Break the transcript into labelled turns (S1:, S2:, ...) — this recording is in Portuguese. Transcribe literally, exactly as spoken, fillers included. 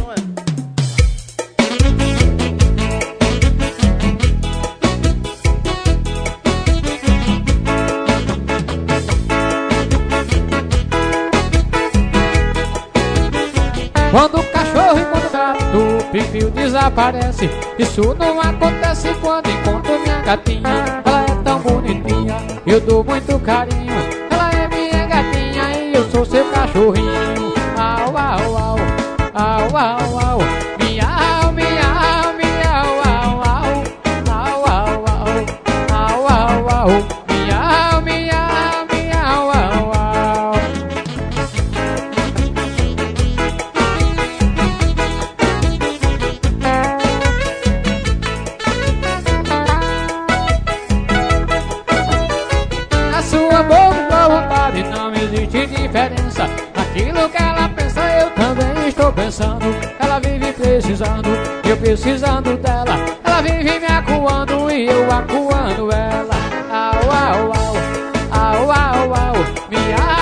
S1: Quando o cachorro e quando o gato, o perfil desaparece. Isso não acontece quando encontro minha gatinha. Ela é tão bonitinha, eu dou muito carinho. Ela é minha gatinha e eu sou seu cachorrinho. Au, au, au, au, au, au. Miau, miau, miau, au, au. Au, au, au, au, au, au. Miau, miau, miau, au, au. Na sua boa vontade não existe diferença. Naquilo que ela pensa eu também estou pensando. Ela vive precisando, eu precisando dela. Ela vive me acuando e eu acuando ela. Au, au, au, au, au, au. Miau.